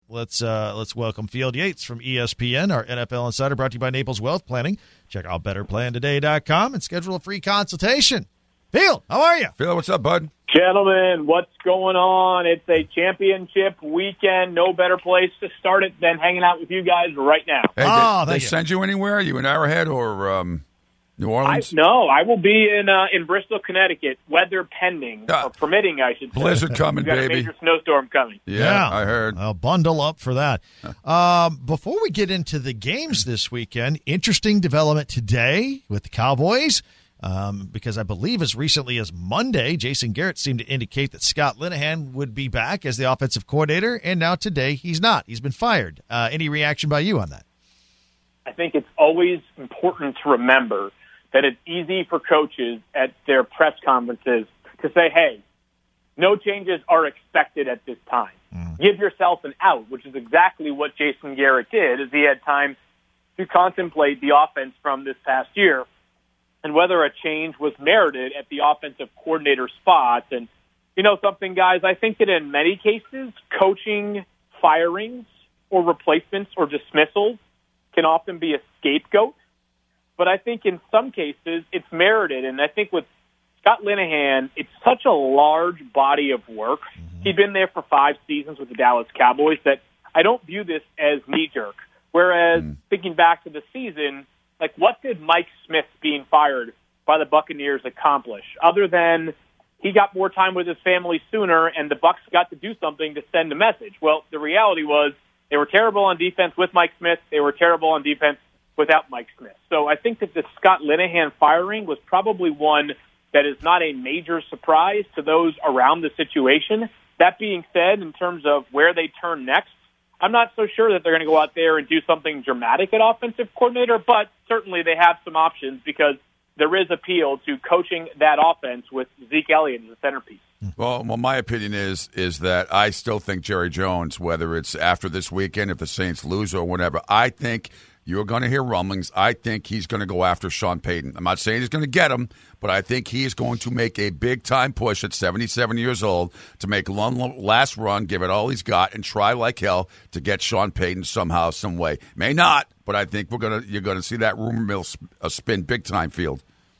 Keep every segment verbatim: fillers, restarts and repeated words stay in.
Let's uh, let's welcome Field Yates from E S P N, our N F L Insider, brought to you by Naples Wealth Planning. Check out better plan today dot com and schedule a free consultation. Field, how are you? Field, what's up, bud? Gentlemen, what's going on? It's a championship weekend. No better place to start it than hanging out with you guys right now. Hey, Oh, did they thank you. send you anywhere? Are you in Arrowhead or um, New I, Orleans? no, I will be in uh, in Bristol, Connecticut. Weather pending, Ah. or permitting, I should say. Blizzard coming, We've got baby. a major snowstorm coming. Yeah, I heard. I'll bundle up for that. Um, before we get into the games this weekend, interesting development today with the Cowboys. Um, because I believe as recently as Monday, Jason Garrett seemed to indicate that Scott Linehan would be back as the offensive coordinator, and now today he's not. He's been fired. Uh, any reaction by you on that? I think it's always important to remember that it's easy for coaches at their press conferences to say, hey, no changes are expected at this time. Mm. Give yourself an out, which is exactly what Jason Garrett did, as he had time to contemplate the offense from this past year and whether a change was merited at the offensive coordinator spot. And, you know something, guys, I think that in many cases, coaching firings or replacements or dismissals can often be a scapegoat. But I think in some cases it's merited. And I think with Scott Linehan, it's such a large body of work. Mm-hmm. He'd been there for five seasons with the Dallas Cowboys that I don't view this as knee-jerk. Whereas mm. thinking back to the season, like, what did Mike Smith being fired by the Buccaneers accomplish, other than he got more time with his family sooner and the Bucs got to do something to send a message? Well, the reality was they were terrible on defense with Mike Smith. They were terrible on defense without Mike Smith. So I think that the Scott Linehan firing was probably one that is not a major surprise to those around the situation. That being said, in terms of where they turn next, I'm not so sure that they're going to go out there and do something dramatic at offensive coordinator, but certainly they have some options because there is appeal to coaching that offense with Zeke Elliott as the centerpiece. Well, well, my opinion is is that I still think Jerry Jones, whether it's after this weekend, if the Saints lose or whatever, I think you're going to hear rumblings. I think he's going to go after Sean Payton. I'm not saying he's going to get him, but I think he is going to make a big-time push at seventy-seven years old to make one last run, give it all he's got, and try like hell to get Sean Payton somehow, some way. May not, but I think we're gonna you're going to see that rumor mill sp- uh, spin big-time, Field.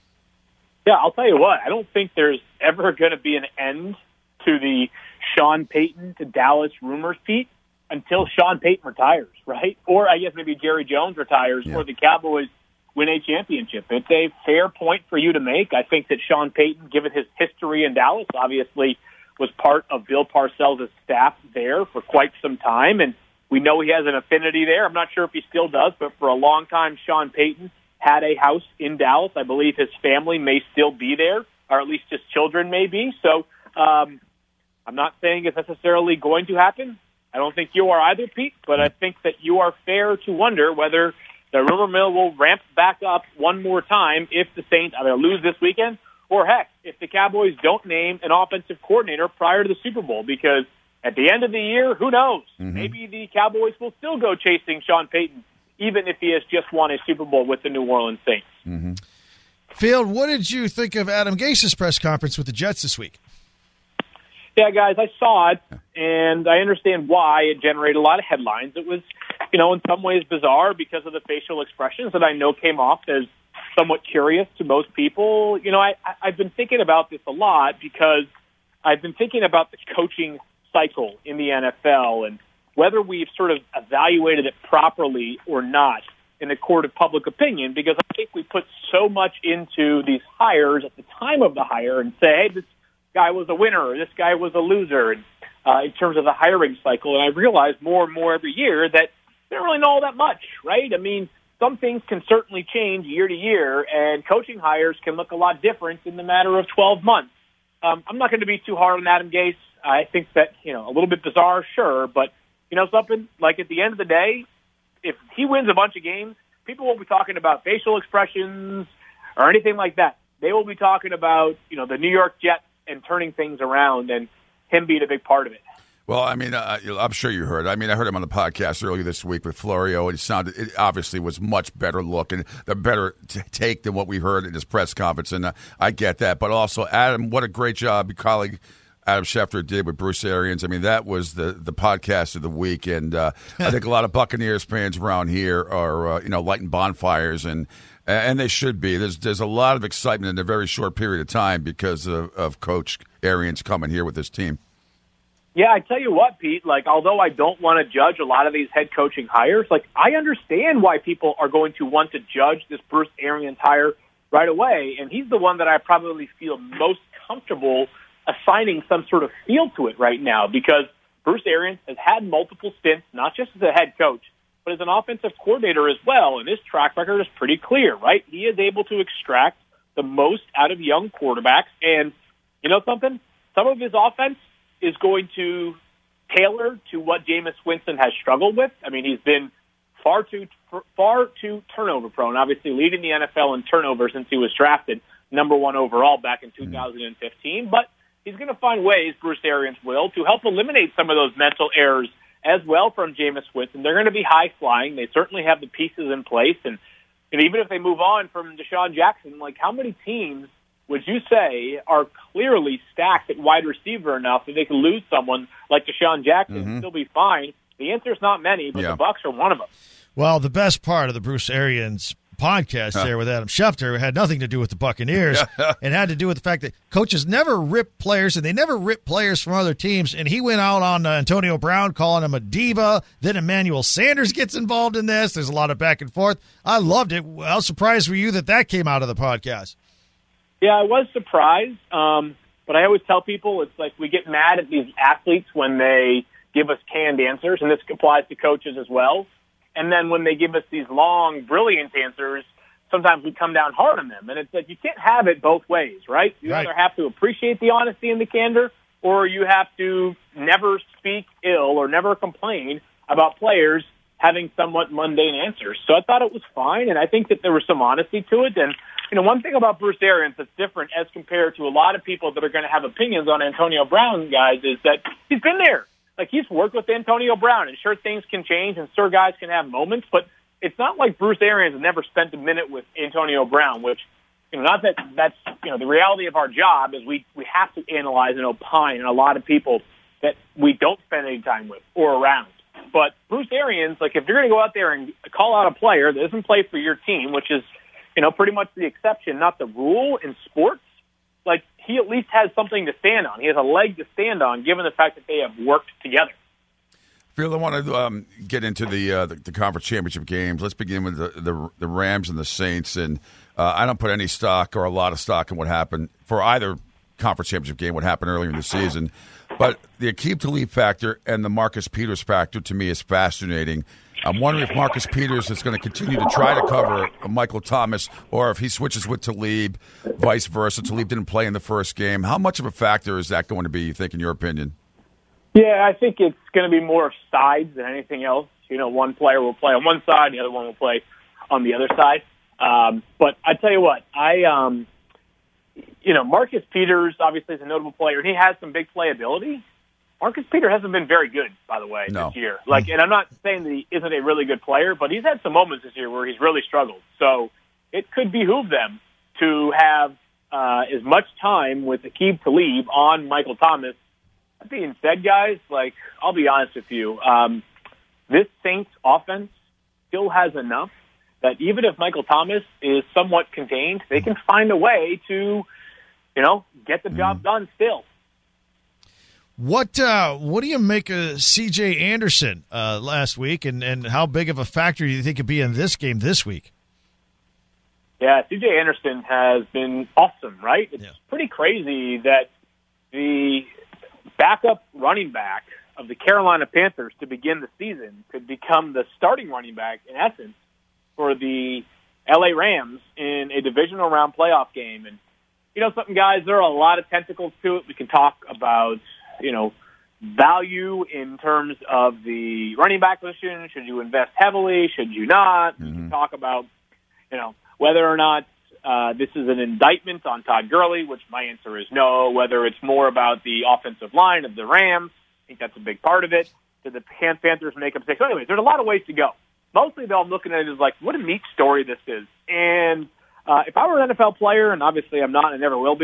Yeah, I'll tell you what. I don't think there's ever going to be an end to the Sean Payton to Dallas rumors, Pete, until Sean Payton retires, right? Or I guess maybe Jerry Jones retires yeah. or the Cowboys win a championship. It's a fair point for you to make. I think that Sean Payton, given his history in Dallas, obviously was part of Bill Parcells' staff there for quite some time, and we know he has an affinity there. I'm not sure if he still does, but for a long time, Sean Payton had a house in Dallas. I believe his family may still be there, or at least his children may be. So um, I'm not saying it's necessarily going to happen. I don't think you are either, Pete, but I think that you are fair to wonder whether the rumor mill will ramp back up one more time if the Saints either lose this weekend or, heck, if the Cowboys don't name an offensive coordinator prior to the Super Bowl, because at the end of the year, who knows? Mm-hmm. Maybe the Cowboys will still go chasing Sean Payton, even if he has just won a Super Bowl with the New Orleans Saints. Mm-hmm. Field, what did you think of Adam Gase's press conference with the Jets this week? Yeah, guys, I saw it, and I understand why it generated a lot of headlines. It was, you know, in some ways bizarre because of the facial expressions that I know came off as somewhat curious to most people. You know, I, I've been thinking about this a lot because I've been thinking about the coaching cycle in the N F L and whether we've sort of evaluated it properly or not in the court of public opinion, because I think we put so much into these hires at the time of the hire and say, hey, this guy was a winner or this guy was a loser and, uh, in terms of the hiring cycle. And I realize more and more every year that they don't really know all that much, right? I mean, some things can certainly change year to year, and coaching hires can look a lot different in the matter of twelve months. Um, I'm not going to be too hard on Adam Gase. I think that, you know, a little bit bizarre, sure, but, you know, something like at the end of the day, if he wins a bunch of games, people won't be talking about facial expressions or anything like that. They will be talking about, you know, the New York Jets and turning things around and him being a big part of it. Well, I mean, uh, I'm sure you heard. I mean, I heard him on the podcast earlier this week with Florio. It sounded, it obviously was much better look and the better t- take than what we heard in his press conference, and uh, I get that. But also, Adam, what a great job, your colleague Adam Schefter did with Bruce Arians. I mean, that was the, the podcast of the week, and uh, I think a lot of Buccaneers fans around here are uh, you know lighting bonfires, and and they should be. There's there's a lot of excitement in a very short period of time because of, of Coach Arians coming here with his team. Yeah, I tell you what, Pete, like, although I don't want to judge a lot of these head coaching hires, like, I understand why people are going to want to judge this Bruce Arians hire right away, and he's the one that I probably feel most comfortable assigning some sort of feel to it right now, because Bruce Arians has had multiple stints, not just as a head coach, but as an offensive coordinator as well, and his track record is pretty clear, right? He is able to extract the most out of young quarterbacks, and you know something? Some of his offense is going to tailor to what Jameis Winston has struggled with. I mean, he's been far too far too turnover prone, obviously leading the N F L in turnover since he was drafted number one overall back in two thousand fifteen. But he's going to find ways, Bruce Arians will, to help eliminate some of those mental errors as well from Jameis Winston. They're going to be high-flying. They certainly have the pieces in place. And, and even if they move on from Deshaun Jackson, like, how many teams would you say are clearly stacked at wide receiver enough that they can lose someone like Deshaun Jackson mm-hmm. and still be fine? The answer is not many, but yeah. the Bucs are one of them. Well, the best part of the Bruce Arians podcast huh. there with Adam Schefter had nothing to do with the Buccaneers and had to do with the fact that coaches never rip players, and they never rip players from other teams. And he went out on uh, Antonio Brown calling him a diva. Then Emmanuel Sanders gets involved in this. There's a lot of back and forth. I loved it. How surprised were you that that came out of the podcast? Yeah, I was surprised, um, but I always tell people it's like we get mad at these athletes when they give us canned answers, and this applies to coaches as well. And then when they give us these long, brilliant answers, sometimes we come down hard on them. And it's like you can't have it both ways, right? You right. either have to appreciate the honesty and the candor, or you have to never speak ill or never complain about players having somewhat mundane answers. So I thought it was fine, and I think that there was some honesty to it. And you know, one thing about Bruce Arians that's different as compared to a lot of people that are going to have opinions on Antonio Brown, guys, is that he's been there. Like, he's worked with Antonio Brown, and sure, things can change, and sure, guys can have moments, but it's not like Bruce Arians has never spent a minute with Antonio Brown, which, you know, not that that's, you know, the reality of our job is we, we have to analyze and opine on a lot of people that we don't spend any time with or around. But Bruce Arians, like, if you're going to go out there and call out a player that doesn't play for your team, which is, you know, pretty much the exception, not the rule in sports, like, he at least has something to stand on. He has a leg to stand on, given the fact that they have worked together. Phil, I want to um, get into the, uh, the the conference championship games. Let's begin with the the, the Rams and the Saints. And uh, I don't put any stock or a lot of stock in what happened for either conference championship game, what happened earlier in the season. But the Aqib Talib factor and the Marcus Peters factor, to me, is fascinating. I'm wondering if Marcus Peters is going to continue to try to cover Michael Thomas, or if he switches with Talib, vice versa. Talib didn't play in the first game. How much of a factor is that going to be, you think, in your opinion? Yeah, I think it's going to be more of sides than anything else. You know, one player will play on one side, the other one will play on the other side. Um, but I tell you what, I, um, you know, Marcus Peters obviously is a notable player, and he has some big playability. Marcus Peters hasn't been very good, by the way, no. this year. Like, and I'm not saying that he isn't a really good player, but he's had some moments this year where he's really struggled. So it could behoove them to have uh, as much time with Aqib Talib on Michael Thomas. That being said, guys, like, I'll be honest with you, um, this Saints offense still has enough that even if Michael Thomas is somewhat contained, they can find a way to, you know, get the job done still. What uh, what do you make of C J Anderson uh, last week, and, and how big of a factor do you think could be in this game this week? Yeah, C J Anderson has been awesome, right? It's yeah. pretty crazy that the backup running back of the Carolina Panthers to begin the season could become the starting running back, in essence, for the L A Rams in a divisional round playoff game. And, you know something, guys, there are a lot of tentacles to it. We can talk about, you know, value in terms of the running back position. Should you invest heavily? Should you not? Mm-hmm. We can talk about, you know, whether or not uh, this is an indictment on Todd Gurley, which my answer is no. Whether it's more about the offensive line of the Rams, I think that's a big part of it. Did the Panthers make a mistake? So anyways, there's a lot of ways to go. Mostly, though, I'm looking at it as like, what a neat story this is. And uh, if I were an N F L player, and obviously I'm not and never will be,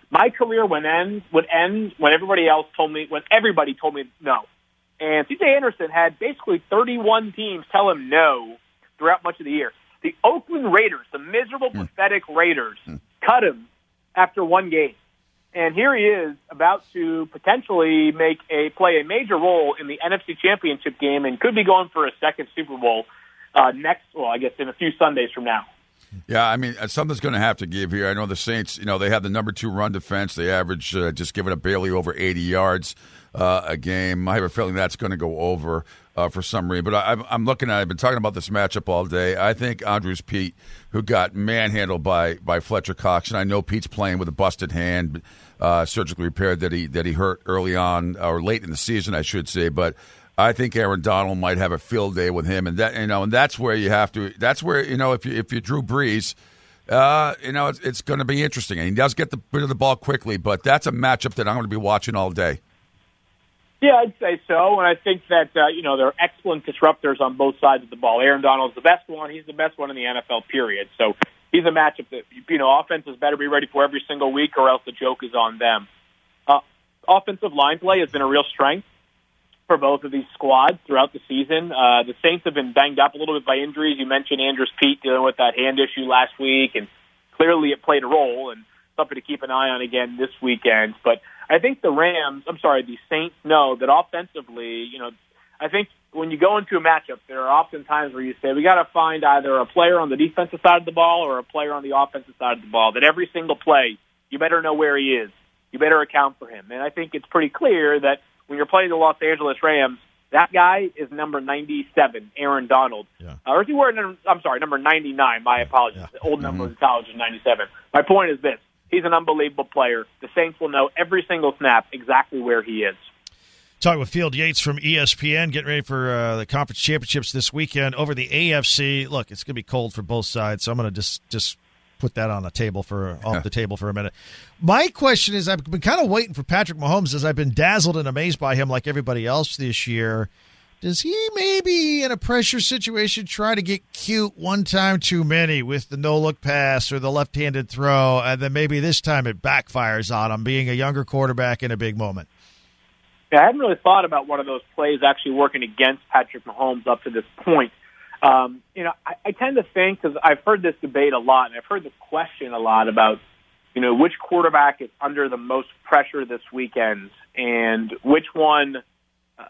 My career would end, would end when everybody else told me, when everybody told me no. And C J Anderson had basically thirty-one teams tell him no throughout much of the year. The Oakland Raiders, the miserable, mm. pathetic Raiders, mm. cut him after one game. And here he is about to potentially make a play a major role in the N F C Championship game and could be going for a second Super Bowl uh, next, well, I guess in a few Sundays from now. Yeah, I mean, something's going to have to give here. I know the Saints, you know, they have the number two run defense. They average uh, just giving up barely over eighty yards uh, a game. I have a feeling that's going to go over uh, for some reason. But I, I'm looking at it. I've been talking about this matchup all day. I think Andrews Pete, who got manhandled by, by Fletcher Cox, and I know Pete's playing with a busted hand, uh, surgically repaired that he that he hurt early on, or late in the season, I should say. But I think Aaron Donald might have a field day with him, and that you know, and that's where you have to. That's where you know, if you if you Drew Brees, uh, you know, it's, it's going to be interesting, and he does get the bit of the ball quickly. But that's a matchup that I'm going to be watching all day. Yeah, I'd say so, and I think that uh, you know there are excellent disruptors on both sides of the ball. Aaron Donald's the best one; he's the best one in the N F L. Period. So he's a matchup that you know offenses better be ready for every single week, or else the joke is on them. Uh, offensive line play has been a real strength for both of these squads throughout the season. Uh, the Saints have been banged up a little bit by injuries. You mentioned Andrews Pete dealing with that hand issue last week, and clearly it played a role and something to keep an eye on again this weekend. But I think the Rams, I'm sorry, the Saints know that offensively, you know, I think when you go into a matchup, there are often times where you say, we got to find either a player on the defensive side of the ball or a player on the offensive side of the ball, that every single play, you better know where he is. You better account for him. And I think it's pretty clear that when you're playing the Los Angeles Rams, that guy is number ninety-seven, Aaron Donald. Yeah. Uh, or is he wearing, I'm sorry, number ninety-nine, my apologies. Yeah. The old number mm-hmm. in college is ninety-seven. My point is this. He's an unbelievable player. The Saints will know every single snap exactly where he is. Talking with Field Yates from E S P N, getting ready for uh, the conference championships this weekend over the A F C. Look, it's going to be cold for both sides, so I'm going to just just put that on the table for off the table for a minute. My question is, I've been kind of waiting for Patrick Mahomes, as I've been dazzled and amazed by him like everybody else this year. Does he maybe in a pressure situation try to get cute one time too many with the no-look pass or the left-handed throw, and then maybe this time it backfires on him, being a younger quarterback in a big moment? Yeah, I hadn't really thought about one of those plays actually working against Patrick Mahomes up to this point. Um, you know, I, I tend to think, because I've heard this debate a lot, and I've heard the question a lot about, you know, which quarterback is under the most pressure this weekend, and which one, uh,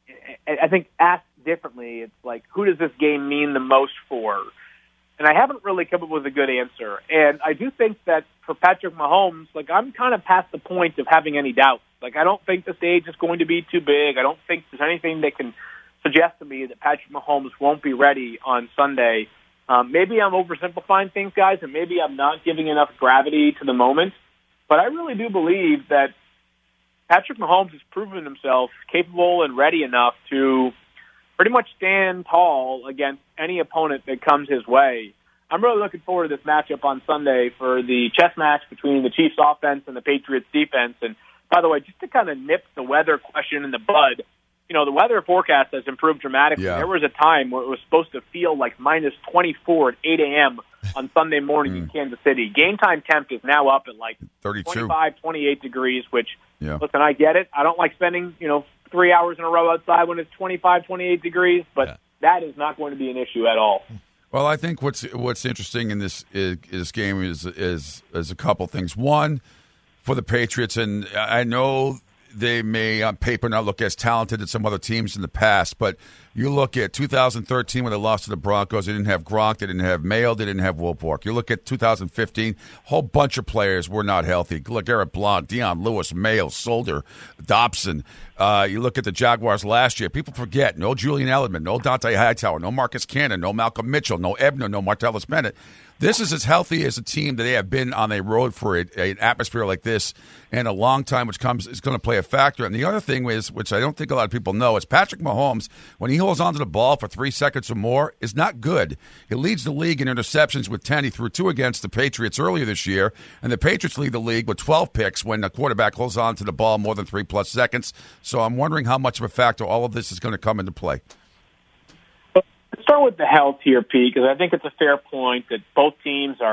I think asked differently, it's like, who does this game mean the most for? And I haven't really come up with a good answer. And I do think that for Patrick Mahomes, like, I'm kind of past the point of having any doubts. Like, I don't think the stage is going to be too big. I don't think there's anything that can suggest to me that Patrick Mahomes won't be ready on Sunday. Um, maybe I'm oversimplifying things, guys, and maybe I'm not giving enough gravity to the moment. But I really do believe that Patrick Mahomes has proven himself capable and ready enough to pretty much stand tall against any opponent that comes his way. I'm really looking forward to this matchup on Sunday for the chess match between the Chiefs offense and the Patriots defense. And by the way, just to kind of nip the weather question in the bud, you know, the weather forecast has improved dramatically. Yeah. There was a time where it was supposed to feel like minus twenty-four at eight a.m. on Sunday morning mm. in Kansas City. Game time temp is now up at like thirty-two. twenty-five, twenty-eight degrees, which, yeah. listen, I get it. I don't like spending, you know, three hours in a row outside when it's twenty-five, twenty-eight degrees, but yeah. that is not going to be an issue at all. Well, I think what's what's interesting in this is, this game is, is is a couple things. One, for the Patriots, and I know they may on paper not look as talented as some other teams in the past, but you look at two thousand thirteen when they lost to the Broncos, they didn't have Gronk, they didn't have Mayo, they didn't have Wilfork. You look at two thousand fifteen, a whole bunch of players were not healthy. Look, Garrett Blount, Deion Lewis, Mayo, Solder, Dobson. Uh, you look at the Jaguars last year, people forget, no Julian Edelman, no Dante Hightower, no Marcus Cannon, no Malcolm Mitchell, no Ebner, no Martellus Bennett. This is as healthy as a team that they have been on a road for a, a, an atmosphere like this in a long time, which comes is going to play a factor. And the other thing is, which I don't think a lot of people know, is Patrick Mahomes, when he holds onto the ball for three seconds or more, is not good. He leads the league in interceptions with ten. He threw two against the Patriots earlier this year, and the Patriots lead the league with twelve picks when the quarterback holds on to the ball more than three-plus seconds. So I'm wondering how much of a factor all of this is going to come into play. Let's start with the health here, Pete, because I think it's a fair point that both teams are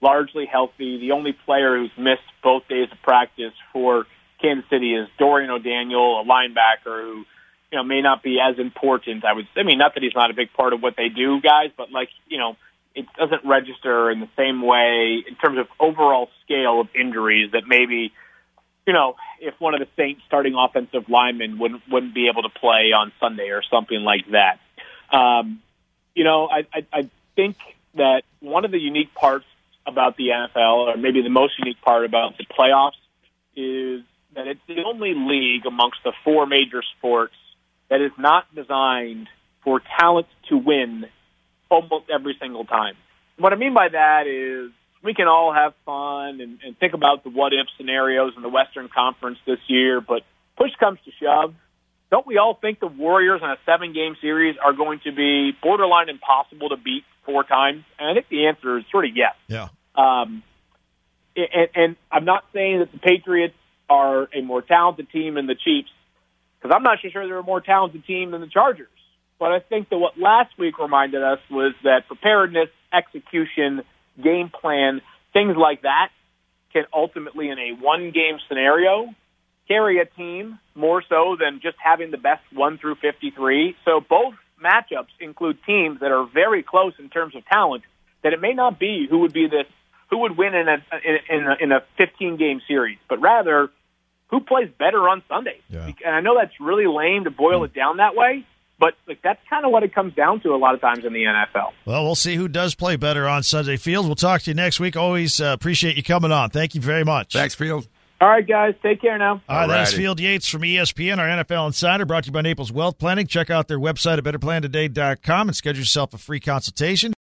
largely healthy. The only player who's missed both days of practice for Kansas City is Dorian O'Daniel, a linebacker who, you know, may not be as important. I would, I mean, not that he's not a big part of what they do, guys, but like, you know, it doesn't register in the same way in terms of overall scale of injuries that maybe, you know, if one of the Saints starting offensive linemen wouldn't wouldn't be able to play on Sunday or something like that. Um, you know, I, I, I think that one of the unique parts about the N F L, or maybe the most unique part about the playoffs, is that it's the only league amongst the four major sports that is not designed for talent to win almost every single time. What I mean by that is we can all have fun and, and think about the what-if scenarios in the Western Conference this year, but push comes to shove. Don't we all think the Warriors in a seven-game series are going to be borderline impossible to beat four times? And I think the answer is sort of yes. Yeah. Um, and, and I'm not saying that the Patriots are a more talented team than the Chiefs, because I'm not so sure they're a more talented team than the Chargers. But I think that what last week reminded us was that preparedness, execution, game plan, things like that can ultimately, in a one-game scenario, carry a team more so than just having the best one through fifty-three. So both matchups include teams that are very close in terms of talent, that it may not be who would be this, who would win in a in a, in a fifteen-game series, but rather who plays better on Sunday. Yeah. And I know that's really lame to boil it down that way, but like, that's kind of what it comes down to a lot of times in the N F L. Well, we'll see who does play better on Sunday. Fields, we'll talk to you next week. Always uh, appreciate you coming on. Thank you very much. Thanks, Fields. All right, guys. Take care now. All right, that's Alrighty. Field Yates from E S P N, our N F L Insider, brought to you by Naples Wealth Planning. Check out their website at better plan today dot com and schedule yourself a free consultation.